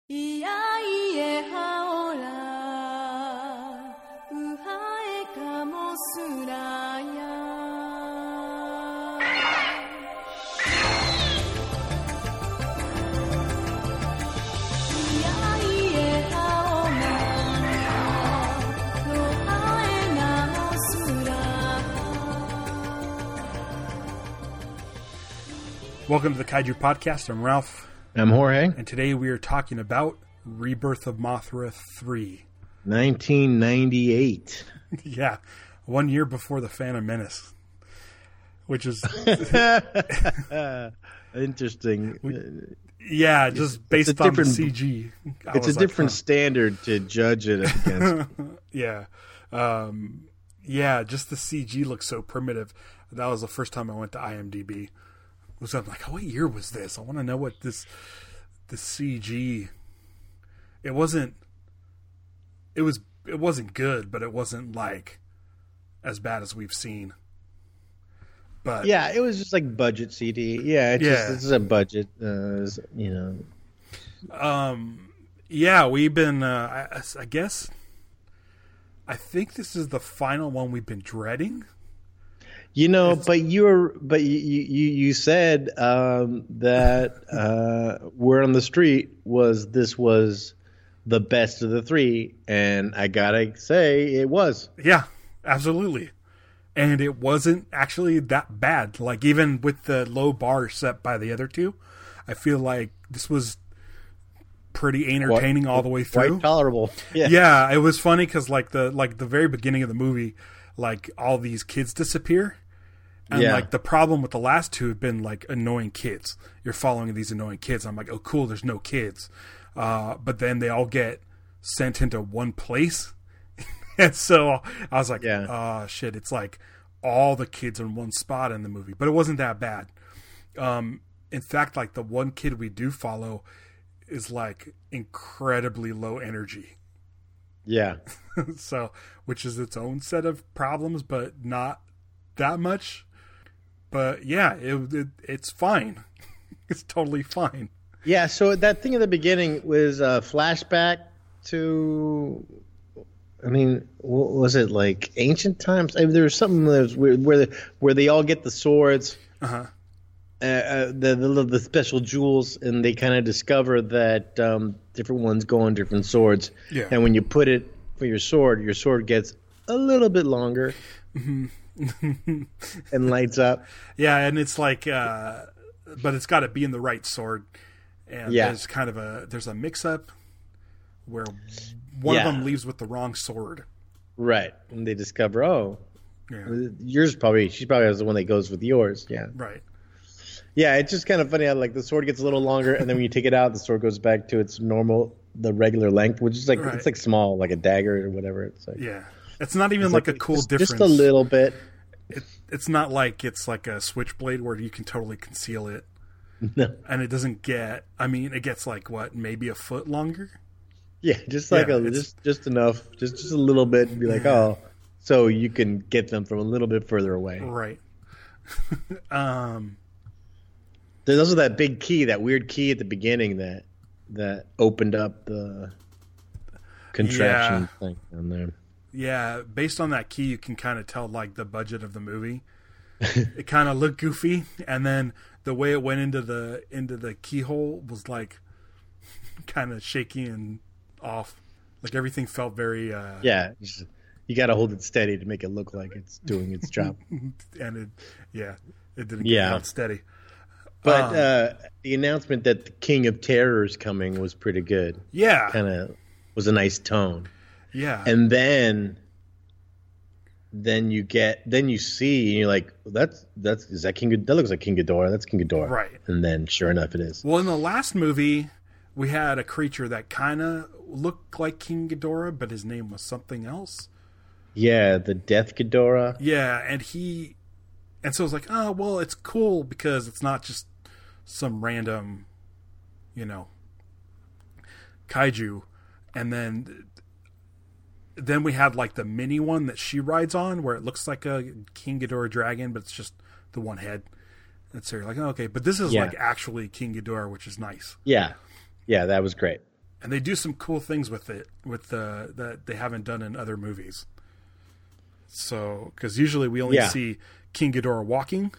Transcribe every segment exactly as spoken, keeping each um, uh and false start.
いやいえはおらうはえかもすらや Welcome to the Kaiju Podcast. I'm Ralph. I'm Jorge. And today we are talking about Rebirth of Mothra three. nineteen ninety-eight. Yeah, one year before The Phantom Menace. Which is... Interesting. Yeah, just based on the C G. I it's a different like, huh. standard to judge it against. yeah. Um, yeah, just the C G looks so primitive. That was the first time I went to IMDb. Was I'm like, oh, what year was this? I want to know what this, the C G. It wasn't. It was. It wasn't good, but it wasn't like as bad as we've seen. But yeah, it was just like budget C D. Yeah, it's yeah. Just, this is a budget. Uh, you know. Um. Yeah, we've been. Uh, I, I guess. I think this is the final one we've been dreading. You know, it's, but you're, but you, you, you said um, that uh, Word on the Street was this was the best of the three, and I gotta say it was. Yeah, absolutely, and it wasn't actually that bad. Like even with the low bar set by the other two, I feel like this was pretty entertaining quite, all the way through. Quite tolerable. Yeah, yeah, it was funny because like the like the very beginning of the movie. Like all these kids disappear, and yeah. like the problem with the last two have been like annoying kids. You're following these annoying kids. I'm like, oh, cool. There's no kids, uh, but then they all get sent into one place, and so I was like, yeah. oh shit! It's like all the kids in one spot in the movie, but it wasn't that bad. Um, in fact, like the one kid we do follow is like incredibly low energy. Yeah. So, which is its own set of problems, but not that much. But yeah, it, it it's fine. It's totally fine. Yeah. So that thing at the beginning was a flashback to. I mean, what was it like ancient times? I mean, there was something that was where where, the, where they all get the swords, uh-huh. uh, uh, the, the the special jewels, and they kind of discover that um, different ones go on different swords. Yeah. And when you put it for your sword, your sword gets a little bit longer mm-hmm. and lights up. Yeah, and it's like, uh, but it's got to be in the right sword. And yeah. there's kind of a there's a mix-up where one yeah. of them leaves with the wrong sword. Right, and they discover, oh, yeah. yours probably she probably has the one that goes with yours. Yeah, right. Yeah, it's just kind of funny how like the sword gets a little longer, and then when you take it out, the sword goes back to its normal. The regular length, which is like right. it's like small, like a dagger or whatever. It's like yeah, it's not even it's like, like a cool just, difference. Just a little bit. It, it's not like it's like a switchblade where you can totally conceal it. No, and it doesn't get. I mean, it gets like what, maybe a foot longer. Yeah, just like yeah, a just just enough, just just a little bit, and be like, yeah. oh, so you can get them from a little bit further away. Right. um. There's also that big key, that weird key at the beginning that. That opened up the contraption yeah. thing down there. Yeah, based on that key, you can kind of tell like the budget of the movie. It kind of looked goofy, and then the way it went into the into the keyhole was like kind of shaky and off. Like everything felt very. Uh, yeah, you got to hold it steady to make it look like it's doing its job. And it, yeah, it didn't yeah. get out steady. But um, uh, the announcement that the King of Terror is coming was pretty good. Yeah. Kind of was a nice tone. Yeah. And then then you get then you see and you're like, that's that's is that King that looks like King Ghidorah. That's King Ghidorah. Right. And then sure enough it is. Well, in the last movie, we had a creature that kind of looked like King Ghidorah, but his name was something else. Yeah, the Death Ghidorah. Yeah, and he And so it's like, oh, well, it's cool because it's not just some random, you know, kaiju. And then then we had like the mini one that she rides on where it looks like a King Ghidorah dragon, but it's just the one head. And so you're like, oh, okay. But this is yeah. like actually King Ghidorah, which is nice. Yeah. Yeah, that was great. and they do some cool things with it, with the that they haven't done in other movies. So, because usually we only Yeah. see King Ghidorah walking,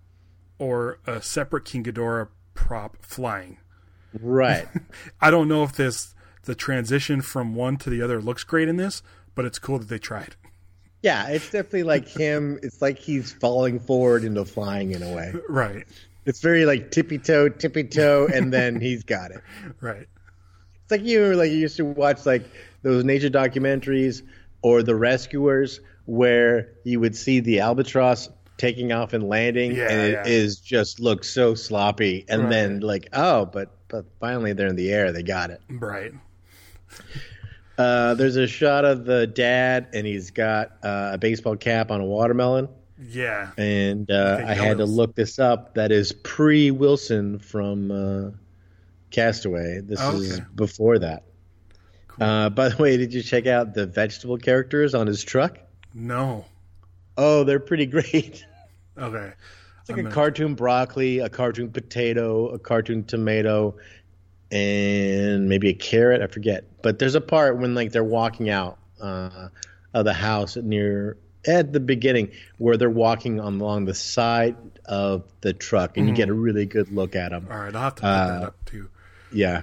or a separate King Ghidorah prop flying. Right. I don't know if this the transition from one to the other looks great in this, but it's cool that they tried. Yeah, it's definitely like him. It's like he's falling forward into flying in a way. Right, It's very like tippy toe, tippy toe, and then he's got it. right. It's like you like you used to watch like those nature documentaries or The Rescuers, where you would see the albatross taking off and landing, Yeah, and it yeah. is just looks so sloppy, and Right. then like oh, but but finally they're in the air, they got it. Right. Uh, there's a shot of the dad, and he's got uh, a baseball cap on a watermelon. Yeah. And uh, Okay, I had to Yellows. look this up. That is pre Wilson from uh, Castaway. This Oh, is okay. before that. Uh, by the way, did you check out the vegetable characters on his truck? No. Oh, they're pretty great. Okay. It's like a cartoon broccoli, a cartoon potato, a cartoon tomato, and maybe a carrot. I forget. But there's a part when like they're walking out uh, of the house near at the beginning where they're walking on, along the side of the truck, and you get a really good look at them. All right, I'll have to put Uh, that up too. Yeah.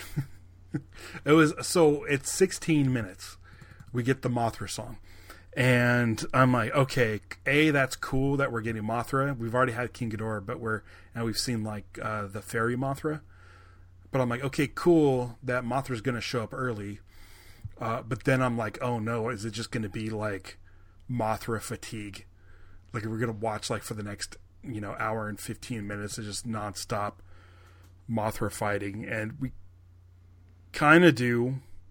It was so it's sixteen minutes. We get the Mothra song, and I'm like, okay, a that's cool that we're getting Mothra. We've already had King Ghidorah, but we're and we've seen like uh, the fairy Mothra. But I'm like, okay, cool that Mothra's going to show up early. Uh, but then I'm like, oh no, is it just going to be like Mothra fatigue? Like we're going to watch like for the next you know hour and fifteen minutes of just nonstop Mothra fighting, and we kind of do,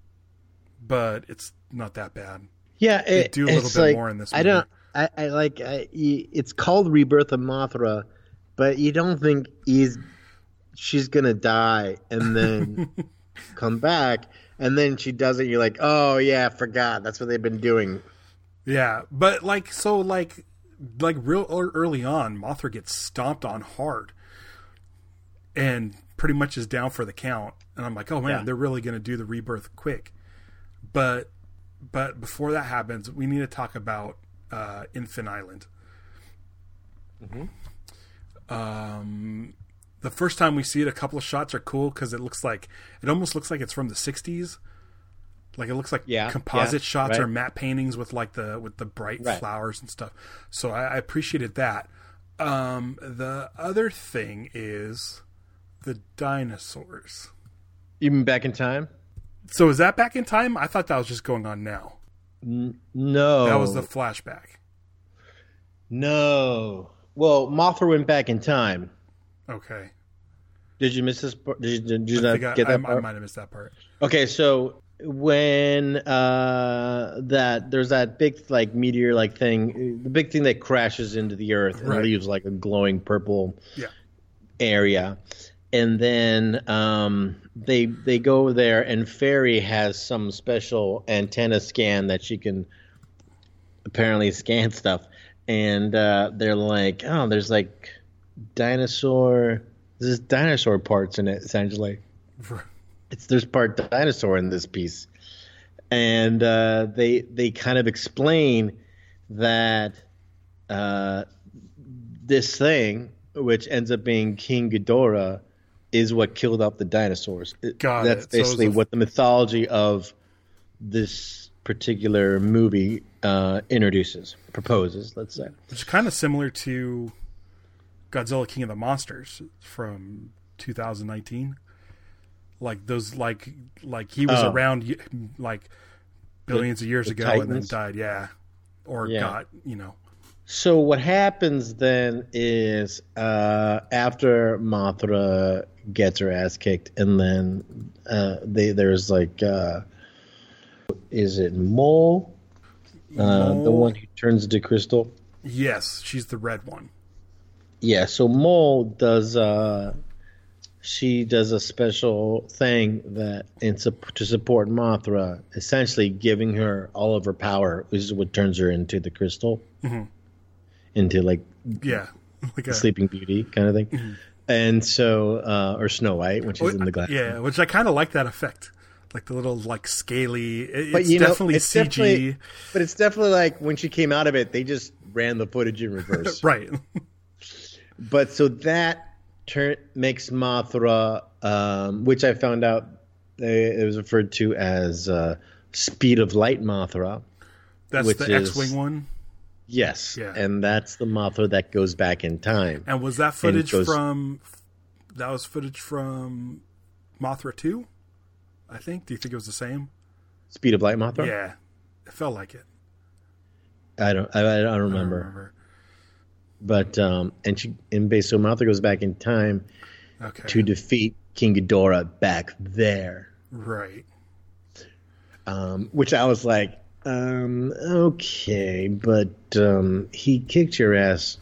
but it's not that bad. Yeah, They it, do a little it's bit like, more in this I movie. don't. I, I like. I, y- it's called Rebirth of Mothra, but you don't think he's she's gonna die and then come back, and then she does it. You're like, oh yeah, I forgot. That's what they've been doing. Yeah, but like so, like like real ear- early on, Mothra gets stomped on hard, and pretty much is down for the count. And I'm like, oh man, Yeah. they're really going to do the rebirth quick. But but before that happens, we need to talk about uh, Infant Island. Um, the first time we see it, a couple of shots are cool because it looks like it almost looks like it's from the sixties. Like it looks like Yeah, composite yeah, shots right. or matte paintings with like the with the bright Right. flowers and stuff. So I, I appreciated that. Um, the other thing is the dinosaurs. Even back in time? So is that back in time? I thought that was just going on now. N- no, That was the flashback. no. Well, Mothra went back in time. Okay. Did you miss this part? Did you, did you I not think I, get I, that I part? might have missed that part. Okay, so when uh, that there's that big like meteor like thing, the big thing that crashes into the earth and Right. leaves like a glowing purple Yeah. area, and then um, they they go over there, and Fairy has some special antenna scan that she can apparently scan stuff, and uh, they're like, oh, there's like dinosaur, there's dinosaur parts in it essentially. It's there's part dinosaur in this piece, and uh, they they kind of explain that uh, this thing, which ends up being King Ghidorah, is what killed off the dinosaurs. It- Got That's it. So it was basically a- what the mythology of this particular movie uh, introduces, proposes. Let's say. Which is kind of similar to Godzilla King of the Monsters from two thousand nineteen. Like those, like like he was Oh. around y- like billions of years the ago and then Titans? died. Yeah, or Yeah. got you know. So what happens then is uh, after Mothra gets her ass kicked, and then uh, they there's like, uh, is it Mole, uh, the Mole- one who turns into crystal? Yes, she's the red one. Yeah. So Mole does. Uh, she does a special thing that in sup- to support Mothra, essentially giving her all of her power, which is what turns her into the crystal, Mhm. into like Yeah, like a Sleeping Beauty kind of thing. And so, uh, or Snow White when she's in the glass. Yeah, which I kind of like that effect. like the little like scaly. It, But it's you know, definitely it's C G. definitely, but it's definitely like when she came out of it, they just ran the footage in reverse. Right. But so that turn makes Mothra, um, which I found out uh, it was referred to as uh, Speed of Light Mothra. That's which the is, X-wing one. Yes, Yeah. and that's the Mothra that goes back in time. And was that footage goes, from? That was footage from Mothra two, I think. Do you think it was the same? Speed of Light Mothra? Yeah, it felt like it. I don't. I, I don't remember. I don't remember. But um, and she and base so Mothra goes back in time Okay. to defeat King Ghidorah back there. Right. Um, which I was like, um, okay, but um, he kicked your ass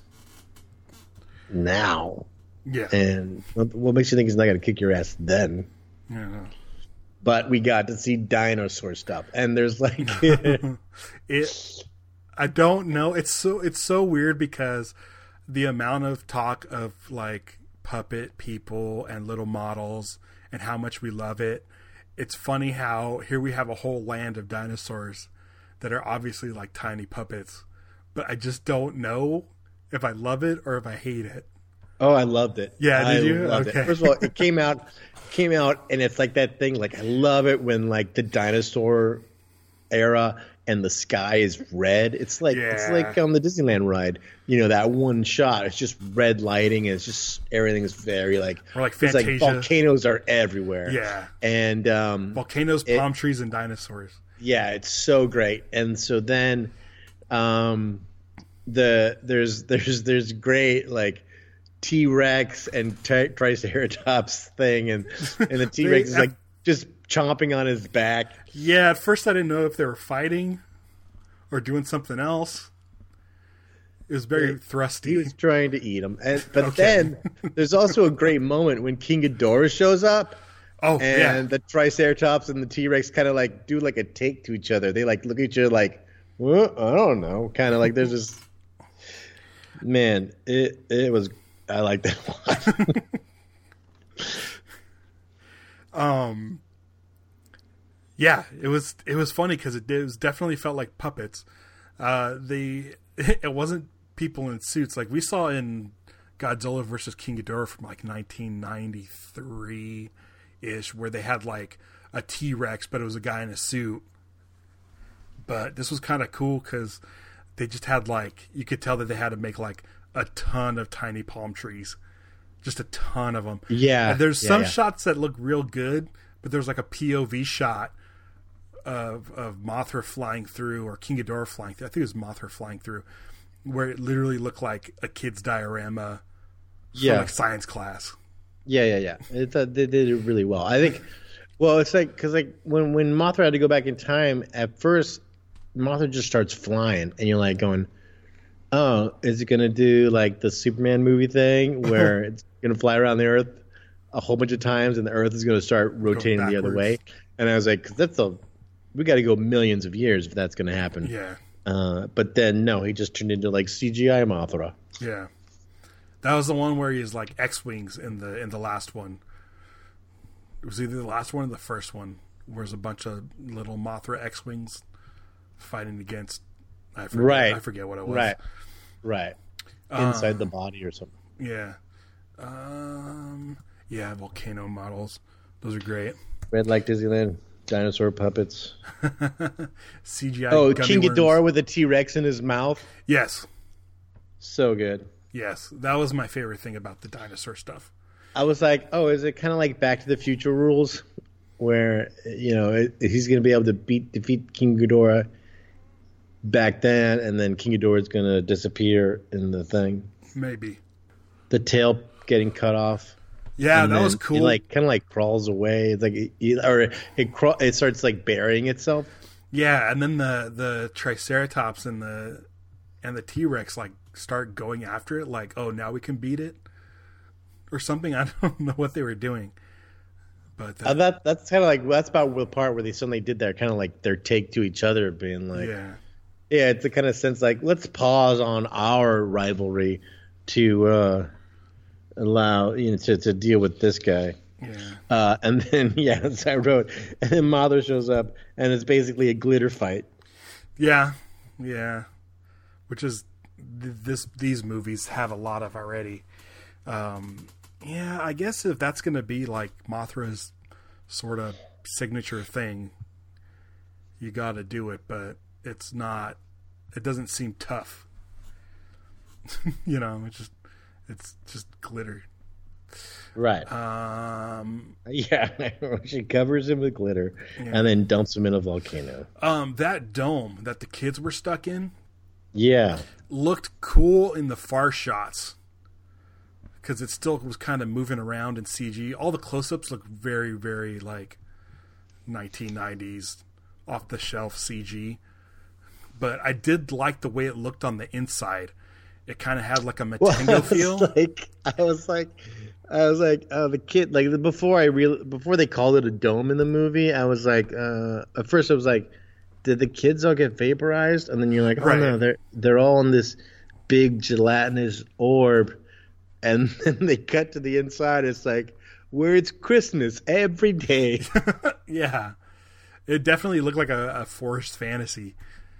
now. Yeah. And what, what makes you think he's not going to kick your ass then? Yeah. But we got to see dinosaur stuff, and there's like, it. I don't know. It's so it's so weird because the amount of talk of like puppet people and little models and how much we love it. It's funny how here we have a whole land of dinosaurs that are obviously like tiny puppets, but I just don't know if I love it or if I hate it. oh, I loved it. Yeah, did I you? loved Okay. It. First of all, it came out, came out, and it's like that thing. Like I love it when like the dinosaur era and the sky is red. It's like Yeah. it's like on the Disneyland ride. You know that one shot. It's just red lighting, and it's just everything's very like. Or like it's like Fantasia. volcanoes are everywhere. Yeah. and um, Volcanoes, it- palm trees, and dinosaurs. yeah, it's so great. And so then, um, the there's there's there's great like T-Rex and tri- Triceratops thing, and and the T-Rex is like just chomping on his back. Yeah, at first I didn't know if they were fighting or doing something else. It was very He thrusty. was trying to eat him, and but Okay. then there's also a great moment when King Ghidorah shows up. Oh, And yeah. the Triceratops and the T-Rex kind of like do like a take to each other. They like look at each other like, well, I don't know, kind of like there's this. Man, it it was. I like that one. Um, yeah, it was it was funny because it, it was definitely felt like puppets. Uh, the it wasn't people in suits like we saw in Godzilla versus King Ghidorah from like nineteen ninety-three ish, where they had like a T-Rex, but it was a guy in a suit. But this was kind of cool because they just had like you could tell that they had to make like a ton of tiny palm trees, just a ton of them. Yeah, and there's yeah, some yeah. shots that look real good, but there's like a P O V shot of of Mothra flying through or King Ghidorah flying through. I think it was Mothra flying through, where it literally looked like a kid's diorama from Yeah. like science class. Yeah, yeah, yeah. It's uh, they did it really well. I think. Well, it's like because like when when Mothra had to go back in time, at first Mothra just starts flying, and you're like going, "Oh, is it gonna do like the Superman movie thing where it's gonna fly around the Earth a whole bunch of times, and the Earth is gonna start rotating the other way?" And I was like, "Cause that's a we got to go millions of years if that's gonna happen." Yeah, Uh, but then no, he just turned into like C G I Mothra. yeah. That was the one where he's like X-wings in the in the last one. It was either the last one or the first one, where there's a bunch of little Mothra X-wings fighting against. I forget, Right. I forget what it was. Right, right. Inside the body or something. Yeah. Um. Yeah. Volcano models. Those are great. Red like Disneyland. Dinosaur puppets. C G I. Oh, gummy King worms. Ghidorah with a T-Rex in his mouth. Yes. So good. Yes. That was my favorite thing about the dinosaur stuff. I was like, oh, is it kind of like Back to the Future rules, where you know it, he's going to be able to beat defeat King Ghidorah back then, and then King Ghidorah is going to disappear in the thing. Maybe. The tail getting cut off. Yeah, and that then was cool. It like kind of like crawls away. It's like it, or it crawl, it starts like burying itself. Yeah, and then the the Triceratops and the and the T-Rex like start going after it. Like, oh, now we can beat it, or something. I don't know what they were doing, but Uh, that that's kind of like that's about the part where they suddenly did their kind of like their take to each other, being like, yeah, yeah, it's a kind of sense like let's pause on our rivalry to uh, allow you know to, to deal with this guy. Yeah. Uh, and then yeah, so I wrote, and then Mothra shows up, and it's basically a glitter fight. Yeah, yeah. Which is th- this these movies have a lot of already. Um, yeah, I guess if that's going to be like Mothra's sort of signature thing, you got to do it, but it's not. It doesn't seem tough. You know, it's just it's just glitter. Right. Um, yeah, she covers him with glitter yeah. and then dumps him in a volcano. Um, that dome that the kids were stuck in, yeah, looked cool in the far shots because it still was kind of moving around in C G. All the close-ups look very, very like nineteen nineties off the shelf C G. But I did like the way it looked on the inside. It kind of had like a Nintendo well, I feel. Like, I was like, I was like, oh, the kid. Like before I real before they called it a dome in the movie, I was like, uh, at first I was like, did the kids all get vaporized? And then you're like, oh right. no, they're they're all in this big gelatinous orb. And then they cut to the inside. It's like, where it's Christmas every day. Yeah, it definitely looked like a, a forced fantasy.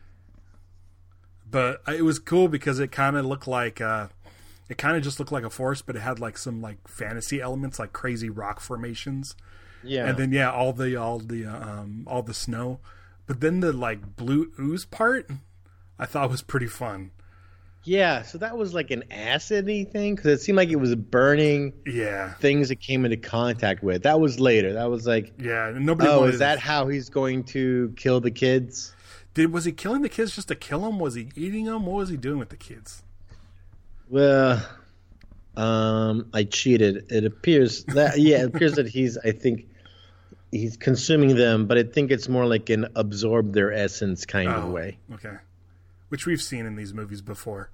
But it was cool because it kind of looked like uh, it kind of just looked like a forest, but it had like some like fantasy elements, like crazy rock formations. Yeah, and then yeah, all the all the um, all the snow. But then the like blue ooze part, I thought was pretty fun. Yeah, so that was like an acid-y thing because it seemed like it was burning. Yeah, things it came into contact with. That was later. That was like, yeah, nobody. Oh, wanted is that how he's going to kill the kids? Did was he killing the kids just to kill them? Was he eating them? What was he doing with the kids? Well, um, I cheated. It appears that yeah, it appears that he's. I think he's consuming them, but I think it's more like an absorb their essence kind oh, of way. Okay, which we've seen in these movies before.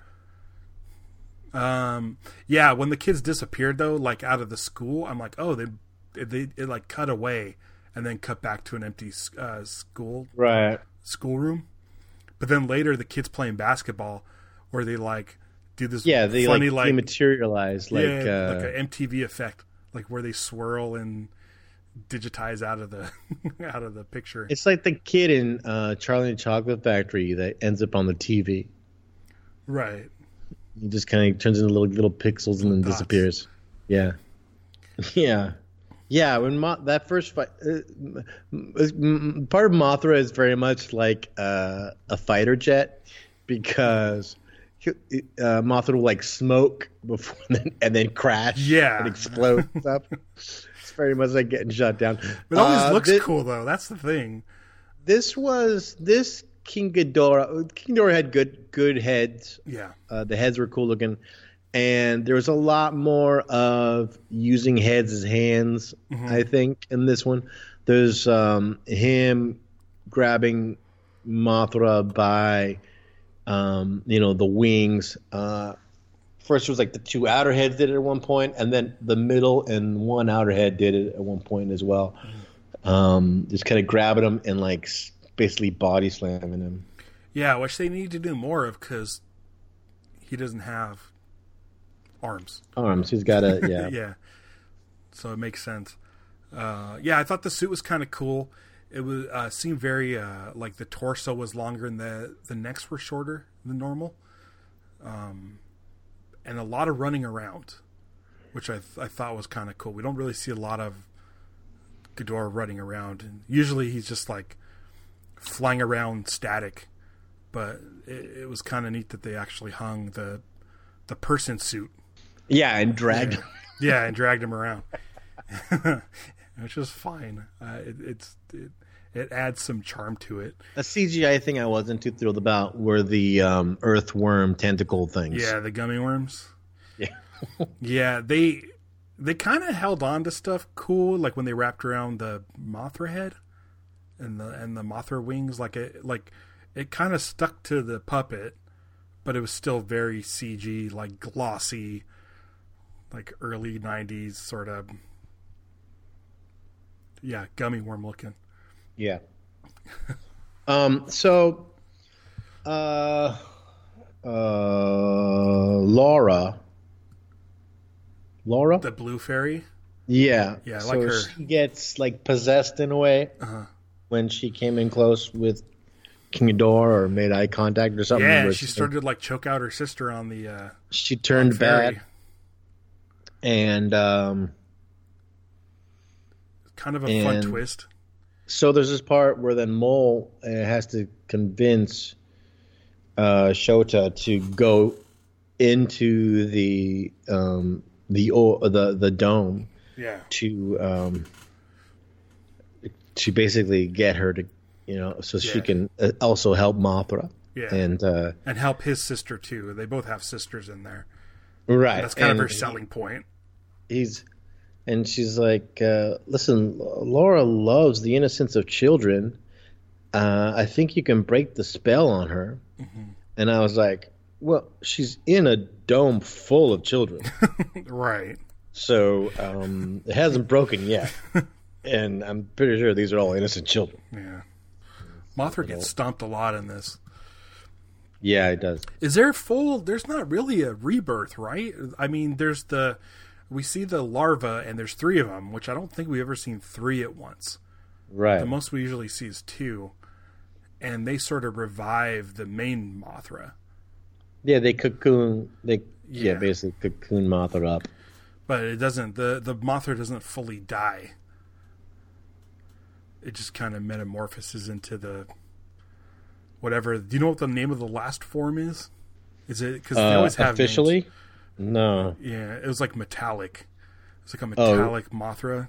Um, yeah, when the kids disappeared though, like out of the school, I'm like, oh, they they it like cut away and then cut back to an empty uh, school. Right. Schoolroom, but then later the kids playing basketball, where they like do this yeah they funny like, like dematerialize like yeah, uh, like an M T V effect, like where they swirl and digitize out of the out of the picture. It's like the kid in uh, Charlie and the Chocolate Factory that ends up on the T V. Right. He just kind of turns into little little pixels and then Dots. disappears. Yeah, yeah. Yeah, when Mo- that first fight, uh, part of Mothra is very much like uh, a fighter jet because he, uh, Mothra will like smoke before and then, and then crash Yeah. and explode and stuff. It's very much like getting shot down. It always Uh, looks thi- cool though. That's the thing. This was this King Ghidorah. King Ghidorah had good good heads. Yeah. Uh, the heads were cool looking. And there was a lot more of using heads as hands, Mm-hmm. I think, in this one. There's um, him grabbing Mothra by, um, you know, the wings. Uh, first, it was like the two outer heads did it at one point, and then the middle and one outer head did it at one point as well. Um, just kind of grabbing him and like s- basically body slamming him. Yeah, which they need to do more of because he doesn't have arms. Arms. He's got a yeah. Yeah. So it makes sense. Uh, yeah, I thought the suit was kind of cool. It was uh, seemed very uh, like the torso was longer and the the necks were shorter than normal, um, and a lot of running around, which I th- I thought was kind of cool. We don't really see a lot of Ghidorah running around, and usually he's just like flying around static. But it, it was kind of neat that they actually hung the the person suit. Yeah, and dragged him. Yeah, and dragged him around, which is fine. Uh, it, it's it, it adds some charm to it. A C G I thing I wasn't too thrilled about were the um, earthworm tentacle things. Yeah, the gummy worms. Yeah. Yeah, they they kind of held on to stuff cool, like when they wrapped around the Mothra head and the and the Mothra wings. Like it like it kind of stuck to the puppet, but it was still very C G, like glossy. Like early nineties sort of, yeah, gummy worm looking. Yeah. um. So, uh, uh, Laura, Laura, The blue fairy. Yeah. Yeah, I so like her. she gets like possessed in a way Uh-huh. when she came in close with King Ghidorah or made eye contact or something. Yeah, where she it's started to like choke out her sister on the. Uh, like, she turned ferry. bad, and um, kind of a fun and- twist. so there's this part where then Mole uh, has to convince uh, Shota to go into the um, the o- the the dome Yeah. to um, to basically get her to, you know, so she Yeah. can uh, also help Mothra. Yeah. And uh, And help his sister too. They both have sisters in there. right, That's kind and of her selling point. He's and she's like, uh, listen, Laura loves the innocence of children. Uh, I think you can break the spell on her. Mm-hmm. And I was like, well, she's in a dome full of children, Right. so um, it hasn't broken yet. And I'm pretty sure these are all innocent children. Yeah. Mothra gets stomped a lot in this. Yeah, it does. Is there full? There's not really a rebirth, right? I mean, there's the we see the larva, and there's three of them, which I don't think we've ever seen three at once. Right. The most we usually see is two, and they sort of revive the main Mothra. Yeah, they cocoon. They yeah, Yeah. basically cocoon Mothra up. But it doesn't. the The Mothra doesn't fully die. It just kind of metamorphoses into the whatever. Do you know what the name of the last form is? Is it because they Uh, always have officially? names. No. Yeah, it was like metallic. It's like a Oh. metallic Mothra.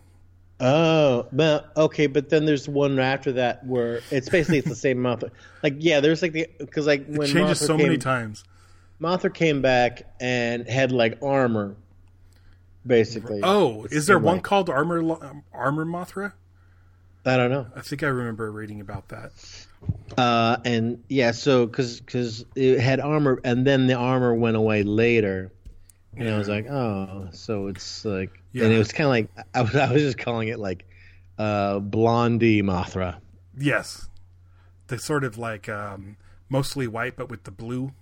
Oh, well, okay, but then there's one after that where it's basically it's the same Mothra. Like, yeah, there's like the because like It when changes Mothra so came, many times. Mothra came back and had like armor, basically. Oh, It's is there one like- called Armor Lo- Armor Mothra? I don't know. I think I remember reading about that. Uh, and yeah, so because because it had armor, and then the armor went away later, and I was like, oh, so it's like, Yeah. and it was kind of like I was I was just calling it like uh, Blondie Mothra. Yes, the sort of like um, mostly white, but with the blue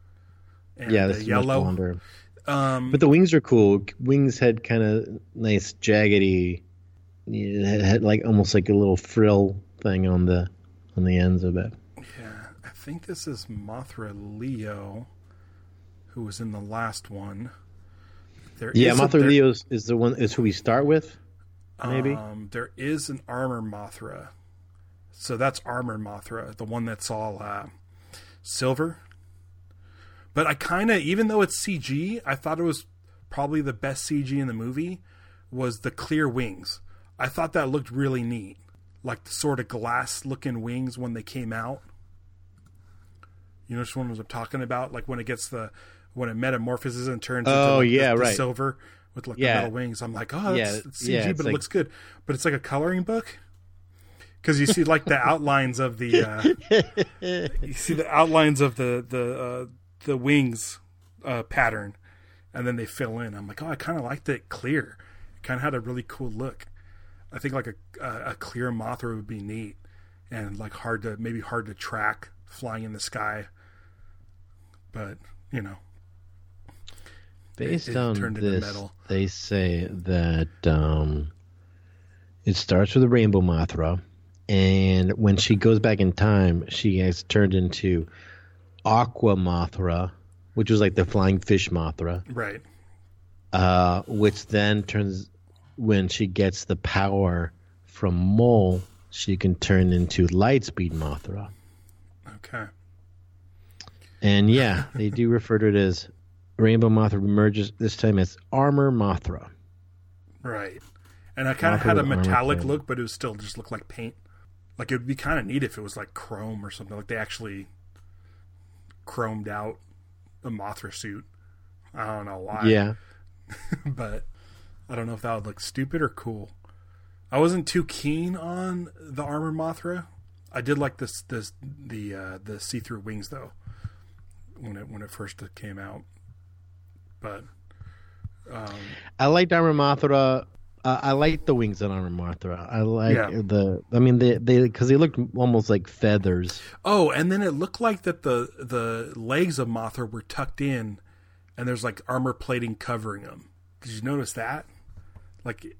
and Yeah, the this is much yellow. blonder. Um, But the wings are cool. Wings had kind of nice jaggedy. It had, had like almost like a little frill thing on the on the ends of it. yeah, I think this is Mothra Leo, who was in the last one. There Yeah, is a- Mothra there- Leo is, is the one is who we start with. Maybe. Um, there is an Armor Mothra. So that's Armor Mothra, the one that's all uh, silver. But I kind of, even though it's C G, I thought it was probably the best C G in the movie was the clear wings. I thought that looked really neat. Like the sort of glass-looking wings when they came out. You know which one was I'm talking about? Like when it gets the, when it metamorphoses and turns Oh, into like yeah, the, the right. silver with like Yeah. the metal wings. I'm like, oh, Yeah, that's it's C G, yeah, it's but it like- looks good. But it's like a coloring book. Because you see like the outlines of the, uh, you see the outlines of the the uh, the wings uh, pattern, and then they fill in. I'm like, oh, I kind of liked it clear. It kind of had a really cool look. I think like a a, a clear Mothra would be neat and like hard to maybe hard to track flying in the sky. But you know, Based it on turned into this, metal. they say that um, it starts with a rainbow Mothra, and when she goes back in time, she has turned into Aqua Mothra, which was like the flying fish Mothra, right? uh, which then turns, when she gets the power from Mole, she can turn into Lightspeed Mothra. Okay. And yeah, they do refer to it as Rainbow Mothra emerges this time as Armor Mothra. Right. And I kind of Mothra had a with armor metallic plate. look, but it was still just looked like paint. Like it would be kind of neat if it was like chrome or something. Like they actually chromed out a Mothra suit. I don't know why. Yeah. But I don't know if that would look stupid or cool. I wasn't too keen on the armor Mothra. I did like this this the uh, the see-through wings though when it when it first came out. But um, I liked Armor Mothra. Uh, I like the wings on Armor Mothra. I like Yeah. the. I mean, they they because they looked almost like feathers. oh, and then it looked like that the the legs of Mothra were tucked in, and there's like armor plating covering them. Did you notice that? Like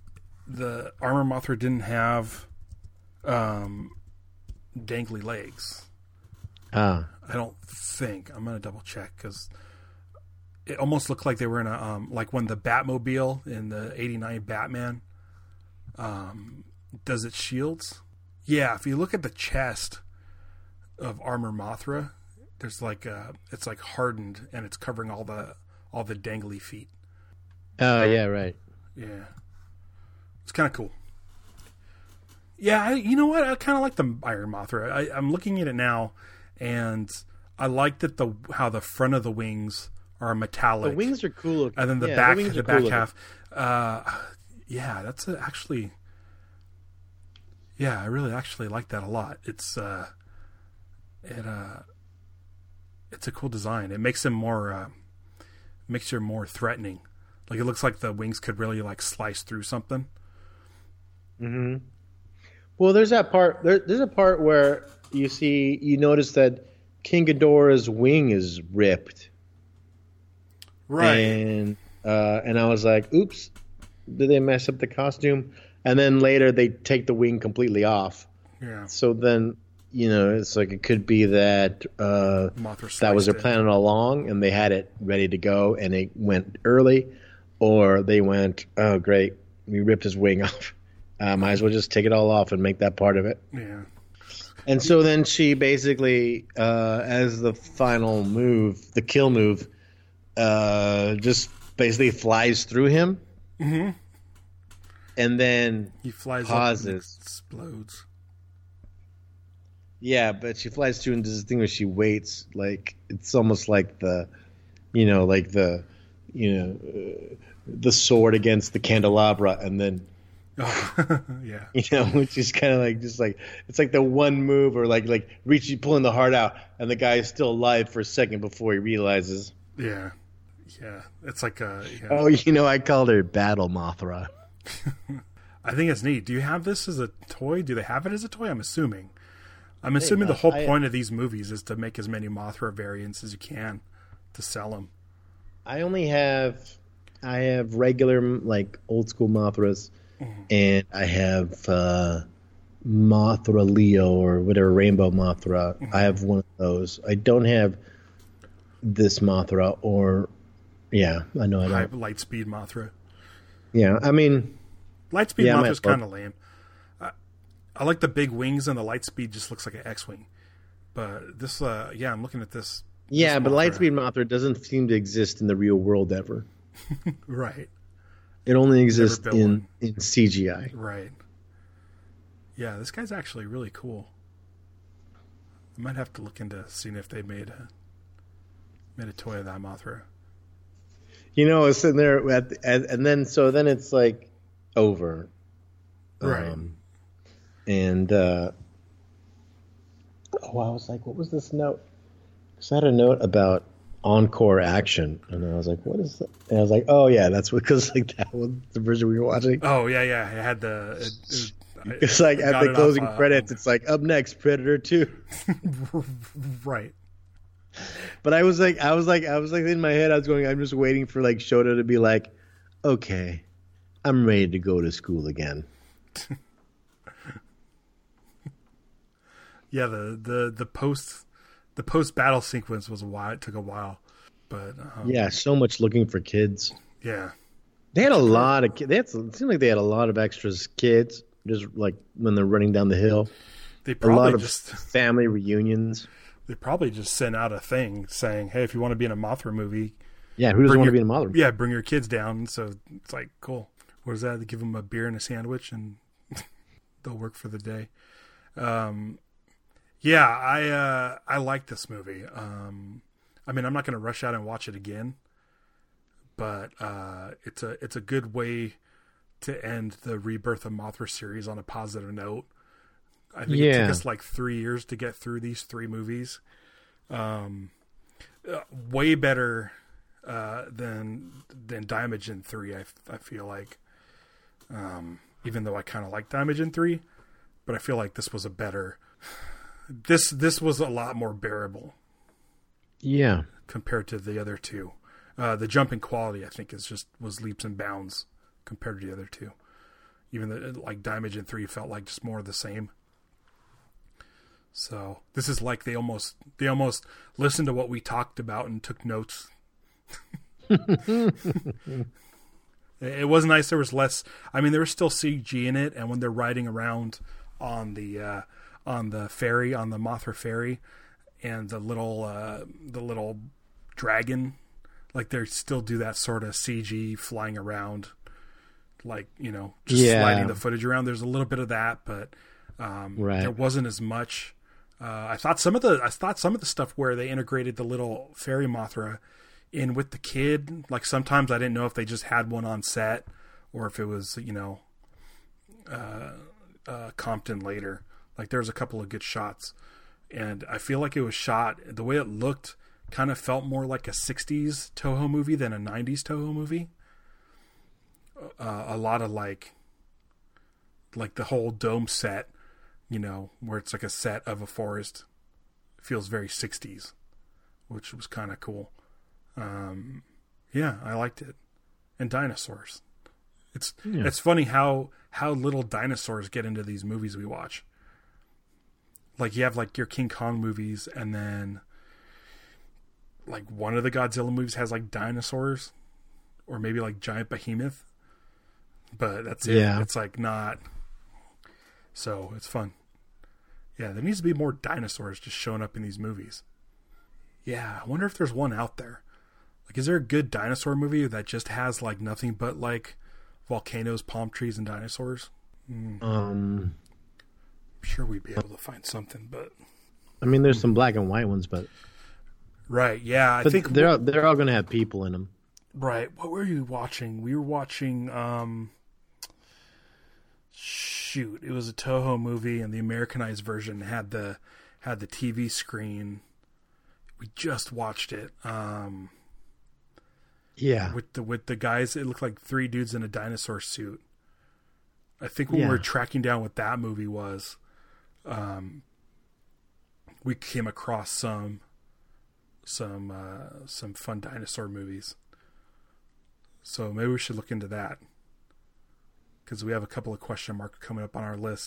the Armor Mothra didn't have um, dangly legs. Ah. I don't think. I'm gonna double check because it almost looked like they were in a um, like when the Batmobile in the eighty-nine Batman um, does its shields. Yeah, if you look at the chest of Armor Mothra, there's like a, it's like hardened and it's covering all the all the dangly feet. Oh yeah, right. Yeah, it's kind of cool. Yeah, I, you know what? I kind of like the Iron Mothra. I, I'm looking at it now, and I like that the how the front of the wings are metallic. The wings are cool looking. And then the yeah, back, the, the back cool half. Uh, yeah, that's a, actually. Yeah, I really actually like that a lot. It's uh, it uh, it's a cool design. It makes them more, uh, makes you more threatening. Like it looks like the wings could really like slice through something. Mm-hmm. Well, there's that part. There, there's a part where you see, you notice that King Ghidorah's wing is ripped. Right. And uh, and I was like, oops, did they mess up the costume? And then later they take the wing completely off. Yeah. So then, you know, it's like it could be that uh, that was their plan all along, and they had it ready to go, and it went early, or they went, oh great, we ripped his wing off. Uh, might as well just take it all off and make that part of it. Yeah. And so then she basically, uh, as the final move, the kill move, uh, just basically flies through him. Mm-hmm. And then he flies pauses. Up and explodes. Yeah, but she flies through and does this thing where she waits. Like, it's almost like the, you know, like the, you know, uh, the sword against the candelabra, and then, oh, yeah, you know, which is kind of like just like it's like the one move, or like like reaching, pulling the heart out, and the guy is still alive for a second before he realizes. Yeah, yeah, it's like a. Yeah. Oh, you know, I called her Battle Mothra. I think it's neat. Do you have this as a toy? Do they have it as a toy? I'm assuming. I'm assuming hey, the whole I, point of these movies is to make as many Mothra variants as you can to sell them. I only have, I have regular like old school Mothras, mm-hmm. and I have uh, Mothra Leo or whatever, Rainbow Mothra. Mm-hmm. I have one of those. I don't have this Mothra, or yeah, I know I don't. Lightspeed Mothra. Yeah, I mean, Lightspeed yeah, Mothra's kind of lame. I, I like the big wings, and the Lightspeed just looks like an X-wing. But this, uh, yeah, I'm looking at this. Yeah, this but Lightspeed Mothra doesn't seem to exist in the real world ever. Right. It only exists in, in C G I. Right. Yeah, this guy's actually really cool. I might have to look into seeing if they made a made a toy of that Mothra. You know, I was sitting there, at, the, and, and then so then it's like over, right? Um, and uh, oh, I was like, "What was this note?" Because I had a note about encore action, and I was like, "What is that?" And I was like, "Oh yeah, that's because like that was the version we were watching." Oh yeah, yeah, it had the. It, it, it's like at the closing off, credits, uh, it's like up next, Predator two. Right. But I was like, I was like, I was like in my head, I was going, I'm just waiting for like Shota to be like, okay, I'm ready to go to school again. Yeah, the, the, the post the post battle sequence was a while. It took a while, but um, yeah, so much looking for kids. Yeah, they had a lot of kids. They had, it seemed like they had a lot of extras kids, just like when they're running down the hill. They probably a lot of just family reunions. They probably just sent out a thing saying, "Hey, if you want to be in a Mothra movie, yeah, who doesn't want to be in a Mothra movie? Yeah, bring your kids down." So it's like, cool. What is that? They give them a beer and a sandwich, and they'll work for the day. Um, yeah, I uh, I like this movie. Um, I mean, I'm not going to rush out and watch it again, but uh, it's a it's a good way to end the Rebirth of Mothra series on a positive note. I think yeah. it took us like three years to get through these three movies. Um, uh, way better uh, than than Daimajin three. I, I feel like, um, even though I kind of like Daimajin three, but I feel like this was a better. This this was a lot more bearable. Yeah, compared to the other two, uh, the jump in quality I think is just was leaps and bounds compared to the other two. even the, like Daimajin three felt like just more of the same. So this is like they almost they almost listened to what we talked about and took notes. It was nice. There was less. I mean, there was still C G in it, and when they're riding around on the uh, on the ferry, on the Mothra ferry, and the little uh, the little dragon, like they still do that sort of C G flying around, like, you know, just yeah. sliding the footage around. There's a little bit of that, but um, right. there wasn't as much. Uh, I thought some of the I thought some of the stuff where they integrated the little fairy Mothra in with the kid, like sometimes I didn't know if they just had one on set or if it was, you know, uh, uh, Compton later. Like there was a couple of good shots, and I feel like it was shot the way it looked. Kind of felt more like a sixties Toho movie than a nineties Toho movie. Uh, a lot of like, like the whole dome set, you know, where it's like a set of a forest, feels very sixties, which was kind of cool. Um, yeah, I liked it. And dinosaurs. It's yeah. it's funny how how little dinosaurs get into these movies we watch. Like you have like your King Kong movies, and then like one of the Godzilla movies has like dinosaurs, or maybe like giant behemoth. But that's it. Yeah. It's like not. So it's fun. Yeah, there needs to be more dinosaurs just showing up in these movies. Yeah, I wonder if there's one out there. Like, is there a good dinosaur movie that just has like nothing but like volcanoes, palm trees, and dinosaurs? Mm. Um, I'm sure we'd be able to find something, but I mean, there's some black and white ones, but right, yeah, I but think they're all, they're all going to have people in them. Right. What were you watching? We were watching. Um, shoot, it was a Toho movie, and the Americanized version had the had the T V screen. We just watched it. Um, yeah, with the with the guys, it looked like three dudes in a dinosaur suit. I think when yeah. we were tracking down what that movie was, um, we came across some some uh, some fun dinosaur movies. So maybe we should look into that, because we have a couple of question marks coming up on our list.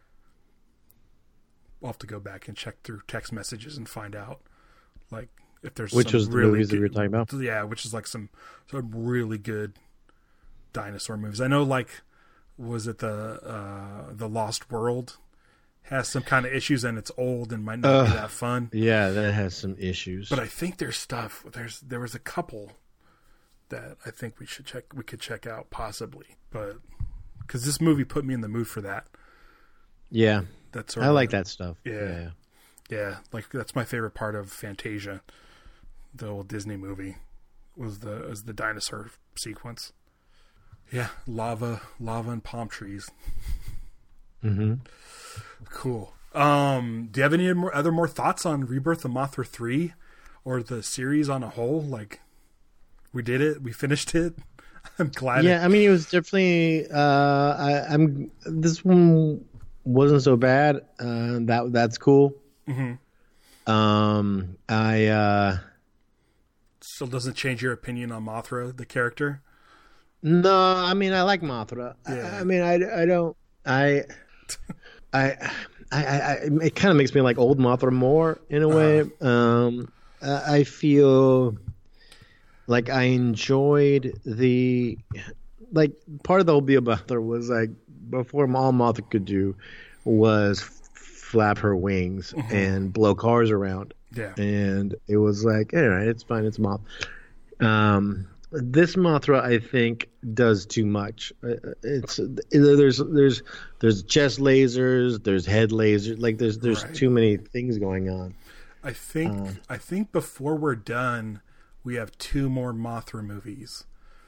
We'll have to go back and check through text messages and find out, like, if there's which some was the really movies good, that we were talking about. Yeah, which is like some some really good dinosaur movies. I know, like, was it the uh, the Lost World has some kind of issues, and it's old and might not uh, be that fun. Yeah, that has some issues. But I think there's stuff. There's there was a couple that I think we should check. We could check out possibly, but because this movie put me in the mood for that. Yeah, that's I like that stuff. Yeah, yeah, yeah. Like that's my favorite part of Fantasia, the old Disney movie, was the was the dinosaur sequence. Yeah, lava, lava, and palm trees. Mm-hmm. Cool. Um, do you have any more, other more thoughts on Rebirth of Mothra three, or the series on a whole? Like, we did it, we finished it. I'm glad. Yeah, it... I mean, it was definitely. Uh, I, I'm. This one wasn't so bad. Uh, that that's cool. Mm-hmm. Um, I. Uh, Still doesn't change your opinion on Mothra, the character. No, I mean, I like Mothra. Yeah. I, I mean, I, I don't. I. I, I, I, it kind of makes me like old Mothra more in a way. Uh-huh. Um, I feel like I enjoyed the, like part of the whole deal about her was like before all Mothra could do was flap her wings mm-hmm. and blow cars around. Yeah, and it was like, all right, it's fine, it's Moth. Um, This Mothra, I think, does too much. It's there's there's there's chest lasers, there's head lasers, like there's there's right. too many things going on. I think uh, I think before we're done, we have two more Mothra movies.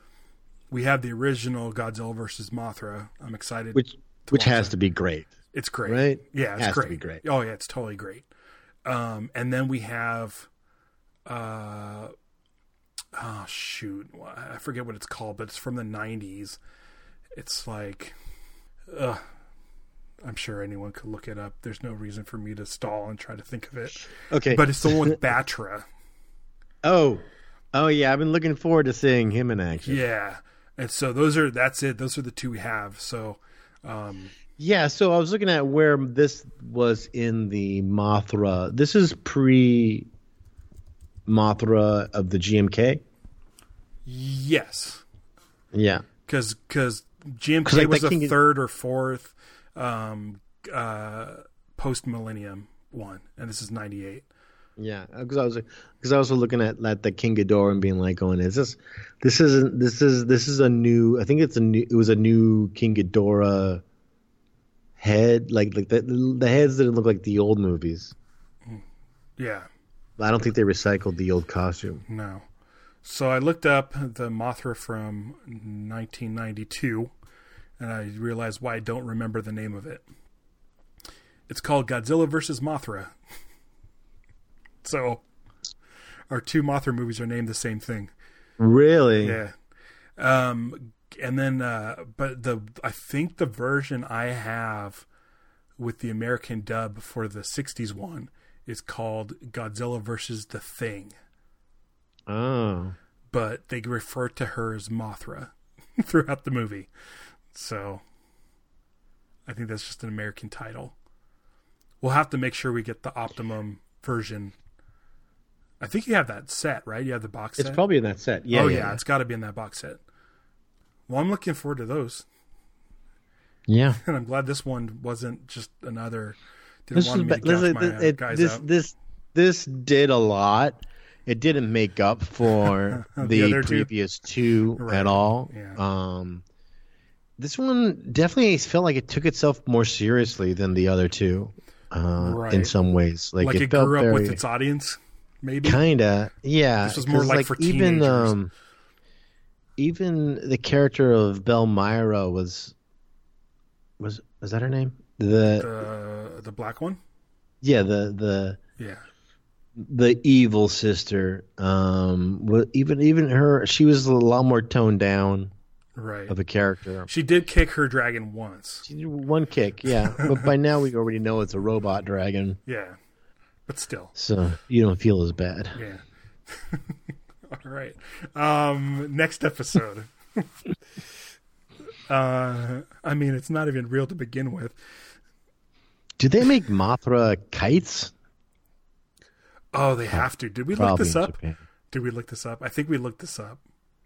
We have the original Godzilla versus Mothra. I'm excited. Which which has that. to be great. It's great, right? Yeah, it's has great. To be great. Oh yeah, it's totally great. Um, and then we have. Uh, Oh shoot! I forget what it's called, but it's from the nineties. It's like, uh, I'm sure anyone could look it up. There's no reason for me to stall and try to think of it. Okay, but it's the one with Batra. Oh, oh yeah, I've been looking forward to seeing him in action. Yeah, and so those are that's it. Those are the two we have. So Um, Yeah, so I was looking at where this was in the Mothra. This is pre Mothra of the G M K. yes, Yeah, because because G M K like was that a King- third or fourth um, uh, post millennium one, and this is ninety-eight. yeah. Because I was because I was also looking at, at the King Ghidorah and being like, "Going, is this this isn't this is this is a new? I think it's a new. It was a new King Ghidorah head. Like like the the heads didn't look like the old movies. Yeah, I don't think they recycled the old costume. no. So I looked up the Mothra from nineteen ninety-two, and I realized why I don't remember the name of it. It's called Godzilla versus Mothra. So our two Mothra movies are named the same thing. Really? Yeah. Um, and then, uh, but the I think the version I have with the American dub for the sixties one is called Godzilla versus the Thing. Oh. But they refer to her as Mothra throughout the movie. So I think that's just an American title. We'll have to make sure we get the optimum version. I think you have that set, right? You have the box set? It's probably in that set. Yeah. oh, yeah, yeah. It's got to be in that box set. Well, I'm looking forward to those. yeah. And I'm glad this one wasn't just another. Didn't This want was me to ba- gouge listen, my uh, it- guys this out. this this did a lot. It didn't make up for The the, other two? previous two, Right. at all. Yeah. Um, this one definitely felt like it took itself more seriously than the other two, uh, Right. in some ways. Like, Like it, it felt grew up very, with its audience, maybe. kinda, yeah. This was more 'cause, like for even teenagers. um, even the character of Belmyra was was was that her name? The The the black one. yeah the the. Yeah. the evil sister, um, wa- even even her, she was a lot more toned down Right. of a character. She did kick her dragon once. She did one kick, yeah, but by now we already know it's a robot dragon, Yeah. But still. so you don't feel as bad. Yeah. All right. Um, next episode. uh, I mean, it's not even real to begin with. Do they make Mothra kites? Oh, they have to. Did we look Probably this in up? Japan. Did we look this up? I think we looked this up.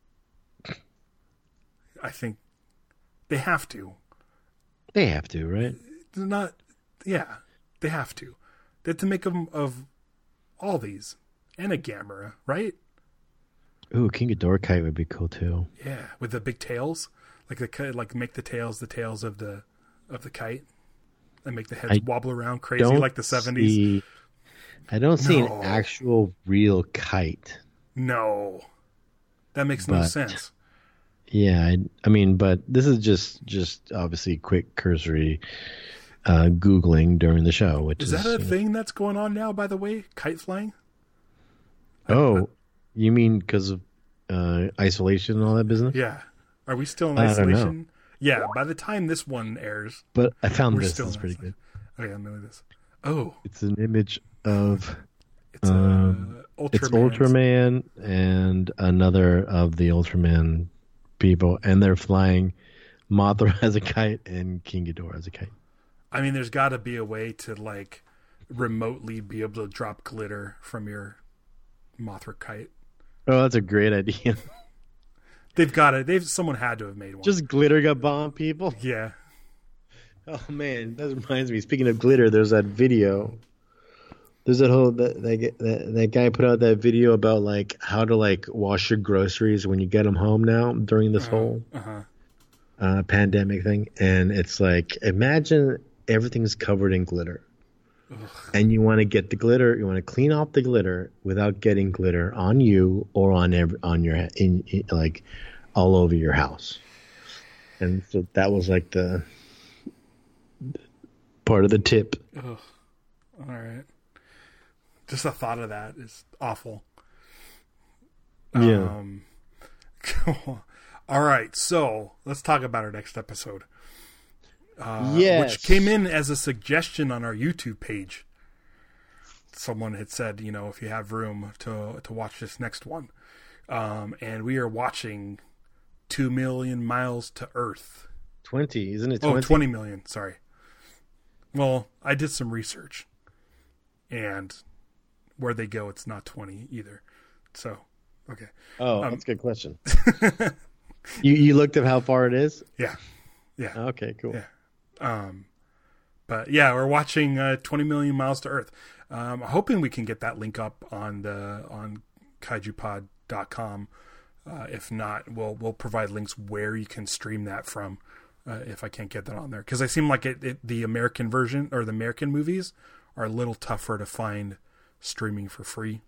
I think they have to. They have to, right? They're not. Yeah, they have to. They have to make them of all these and a Gamera, right? Ooh, King Ghidorah kite would be cool too. Yeah, with the big tails, like the ki- like make the tails the tails of the of the kite, and make the heads I wobble around crazy Don't like the seventies. see- I don't see No. an actual real kite. No, that makes no But- sense. Yeah, I, I mean, but this is just just obviously quick cursory uh, googling during the show, which Is is, that a you know- thing that's going on now? By the way, kite flying. Oh, you mean because of uh, isolation and all that business? Yeah, are we still in I don't know. isolation? Yeah, by the time this one airs, But I found we're this still is in pretty good. isolation. Okay, I'm doing this. Oh, It's an image of it's Um, uh, Ultraman. it's Ultraman and another of the Ultraman people, and they're flying Mothra as a kite and King Ghidorah as a kite. I mean, there's got to be a way to like remotely be able to drop glitter from your Mothra kite. Oh, that's a great idea. They've got it. They've someone had to have made one. Just glitter gun bomb people. yeah. Oh man, that reminds me. Speaking of glitter, there's that video. There's that whole that that, that that guy put out that video about like how to like wash your groceries when you get them home now during this whole Uh-huh. uh, pandemic thing, and it's like imagine everything's covered in glitter, and you want to get the glitter, you want to clean off the glitter without getting glitter on you or on every on your in, in like all over your house, and so that was like the part of the tip. Ugh. All right. Just the thought of that is awful. Yeah. Um, all right. So let's talk about our next episode. Uh, Yes. Which came in as a suggestion on our YouTube page. Someone had said, you know, if you have room to to watch this next one. Um, and we are watching Two Million Miles to Earth. twenty, isn't it? Oh, twenty? twenty million. Sorry. Well, I did some research, and where they go, it's not twenty either. So, okay. Oh, um, that's a good question. you you looked at how far it is? Yeah. Yeah. Okay, cool. Yeah. Um, but yeah, we're watching uh, twenty million Miles to Earth. Um, hoping we can get that link up on the on kaiju pod dot com. Uh, if not, we'll we'll provide links where you can stream that from. Uh, if I can't get that on there, because I seem like it, it, the American version or the American movies are a little tougher to find streaming for free.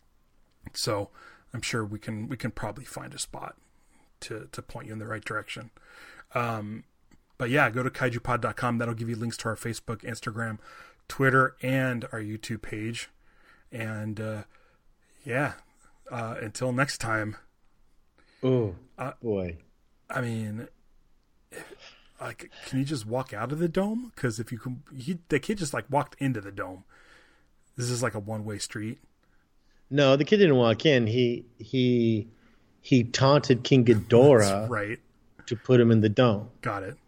So I'm sure we can we can probably find a spot to to point you in the right direction. Um, but yeah, go to kaiju pod dot com. That'll give you links to our Facebook, Instagram, Twitter, and our YouTube page. And uh, yeah, uh, until next time. Oh uh, boy! I mean, like, can you just walk out of the dome? Because if you can, he, the kid just like walked into the dome. This is like a one-way street. No, the kid didn't walk in. He he he taunted King Ghidorah That's right. to put him in the dome. Got it.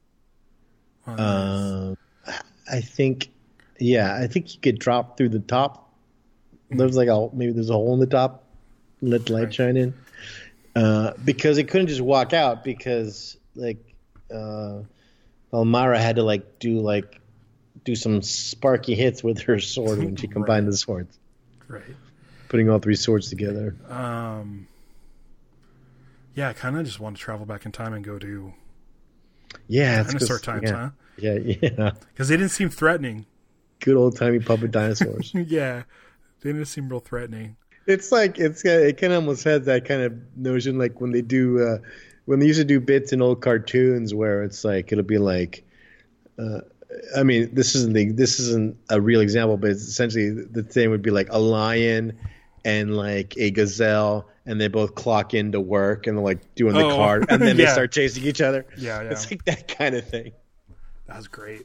Oh, nice. Uh, I think, yeah, I think he could drop through the top. There's like a maybe there's a hole in the top, let the light Right. shine in. Uh, because it couldn't just walk out because like uh, Elmira had to like do like do some sparky hits with her sword when she combined Right. the swords, Right. putting all three swords together. Um. Yeah, I kind of just want to travel back in time and go to Yeah, it's dinosaur 'cause- times, yeah, huh? Yeah, yeah. Because they didn't seem threatening. Good old timey puppet dinosaurs. Yeah, they didn't seem real threatening. It's like it's uh, it kind of almost has that kind of notion, like when they do uh, when they used to do bits in old cartoons where it's like it'll be like, uh, I mean, this isn't the, this isn't a real example, but it's essentially the thing would be like a lion and like a gazelle, and they both clock into work and they're like doing the Oh, card, and then yeah. they start chasing each other. Yeah, yeah. It's like that kind of thing. That was great.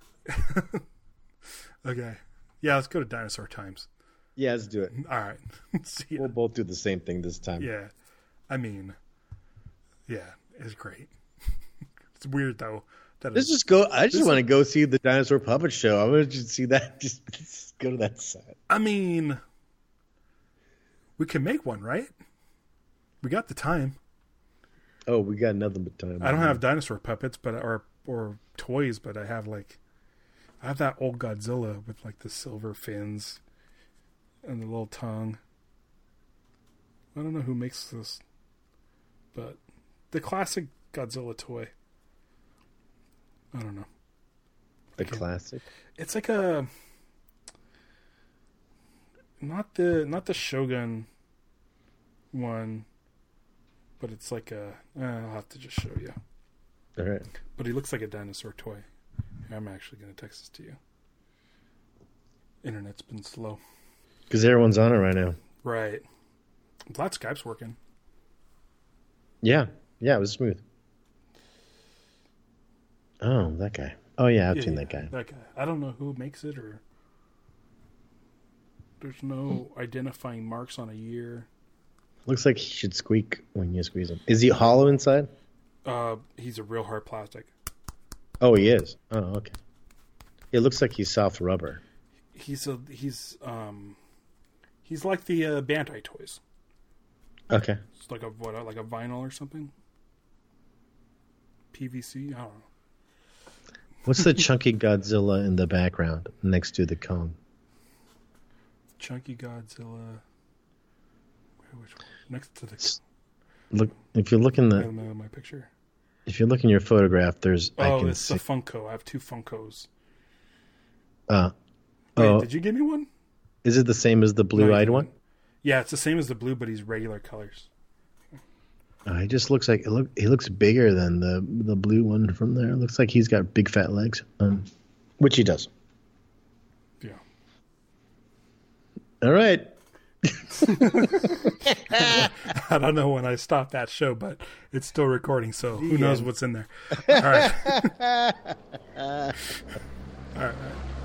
Okay. Yeah, let's go to dinosaur times. Yeah, let's do it. All right. See ya. We'll both do the same thing this time. Yeah. I mean, yeah, it's great. It's weird, though. That Let's it's- just go. I just This- want to go see the dinosaur puppet show. I want to just see that. Just, just go to that set. I mean, we can make one, right? We got the time. Oh, we got nothing but time. I don't have dinosaur puppets, but or or toys, but I have like I have that old Godzilla with like the silver fins and the little tongue. I don't know who makes this, but the classic Godzilla toy. I don't know. the Okay. classic. It's like a not the not the Shogun one, but it's like a. Uh, I'll have to just show you. All right. But he looks like a dinosaur toy. Here, I'm actually going to text this to you. Internet's been slow. Because everyone's on it right now. Right. I'm glad Skype's working. Yeah. Yeah, it was smooth. Oh, that guy. Oh, yeah, I've Yeah, seen yeah, that guy. That guy. I don't know who makes it or. There's no identifying marks on a year. Looks like he should squeak when you squeeze him. Is he hollow inside? Uh, he's a real hard plastic. Oh, he is. Oh, okay. It looks like he's soft rubber. He's a he's um, he's like the uh, Bandai toys. Okay. It's like a what, like a vinyl or something. P V C. I don't know. What's the chunky Godzilla in the background next to the Kong? Chunky Godzilla. Where, which one? Next to the. Look, if you look in I the, don't know my picture. if you look in your photograph, there's I Oh, can it's see. the Funko. I have two Funkos. Uh, Wait, oh, did you give me one? is it the same as the No, you blue-eyed didn't. one? Yeah, it's the same as the blue, but he's regular colors. Uh, he just looks like it look. He looks bigger than the the blue one from there. Looks like he's got big fat legs, um, which he does. Yeah. All right. I don't know when I stopped that show, but it's still recording, so who knows what's in there. All right. All right.